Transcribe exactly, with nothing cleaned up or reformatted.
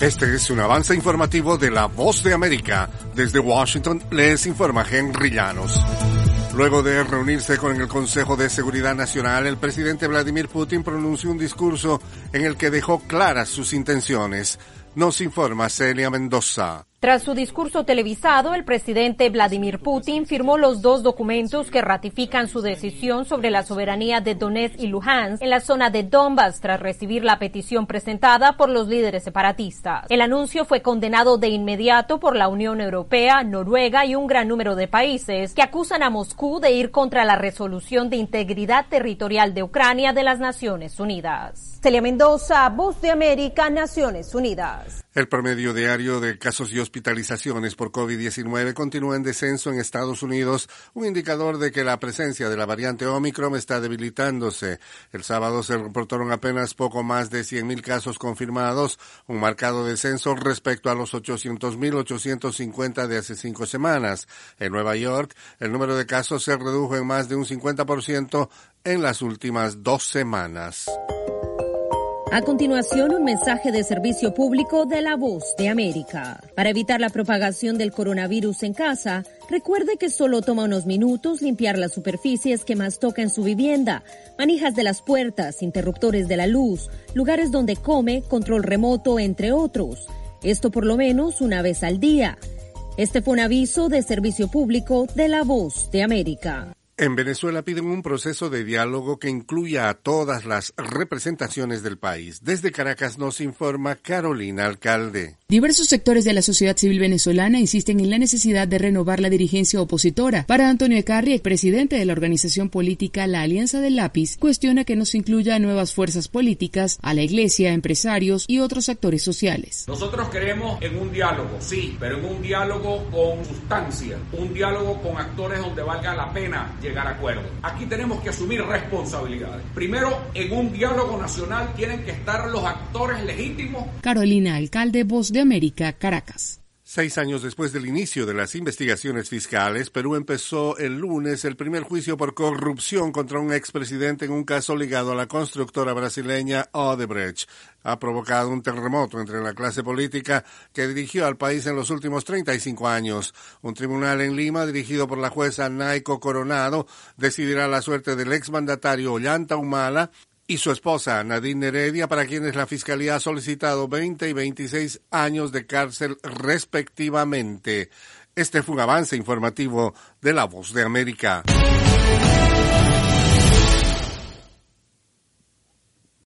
Este es un avance informativo de La Voz de América. Desde Washington les informa Henry Llanos. Luego de reunirse con el Consejo de Seguridad Nacional, el presidente Vladimir Putin pronunció un discurso en el que dejó claras sus intenciones. Nos informa Celia Mendoza. Tras su discurso televisado, el presidente Vladimir Putin firmó los dos documentos que ratifican su decisión sobre la soberanía de Donetsk y Luhansk en la zona de Donbass tras recibir la petición presentada por los líderes separatistas. El anuncio fue condenado de inmediato por la Unión Europea, Noruega y un gran número de países que acusan a Moscú de ir contra la resolución de integridad territorial de Ucrania de las Naciones Unidas. Celia Mendoza, Voz de América, Naciones Unidas. El promedio diario de casos y hospitalizaciones por COVID diecinueve continúa en descenso en Estados Unidos, un indicador de que la presencia de la variante Omicron está debilitándose. El sábado se reportaron apenas poco más de cien mil casos confirmados, un marcado descenso respecto a los ochocientos mil ochocientos cincuenta de hace cinco semanas. En Nueva York, el número de casos se redujo en más de un cincuenta por ciento en las últimas dos semanas. A continuación, un mensaje de servicio público de La Voz de América. Para evitar la propagación del coronavirus en casa, recuerde que solo toma unos minutos limpiar las superficies que más toca en su vivienda, manijas de las puertas, interruptores de la luz, lugares donde come, control remoto, entre otros. Esto por lo menos una vez al día. Este fue un aviso de servicio público de La Voz de América. En Venezuela piden un proceso de diálogo que incluya a todas las representaciones del país. Desde Caracas nos informa Carolina Alcalde. Diversos sectores de la sociedad civil venezolana insisten en la necesidad de renovar la dirigencia opositora. Para Antonio Ecarri, presidente de la organización política La Alianza del Lápiz, cuestiona que no se incluya a nuevas fuerzas políticas, a la iglesia, empresarios y otros actores sociales. Nosotros creemos en un diálogo, sí, pero en un diálogo con sustancia, un diálogo con actores donde valga la pena llegar a acuerdos. Aquí tenemos que asumir responsabilidades. Primero, en un diálogo nacional tienen que estar los actores legítimos. Carolina Alcalde, Voz de América, Caracas. Seis años después del inicio de las investigaciones fiscales, Perú empezó el lunes el primer juicio por corrupción contra un expresidente en un caso ligado a la constructora brasileña Odebrecht. Ha provocado un terremoto entre la clase política que dirigió al país en los últimos treinta y cinco años. Un tribunal en Lima, dirigido por la jueza Naico Coronado, decidirá la suerte del exmandatario Ollanta Humala y su esposa Nadine Heredia, para quienes la Fiscalía ha solicitado veinte y veintiséis años de cárcel respectivamente. Este fue un avance informativo de La Voz de América.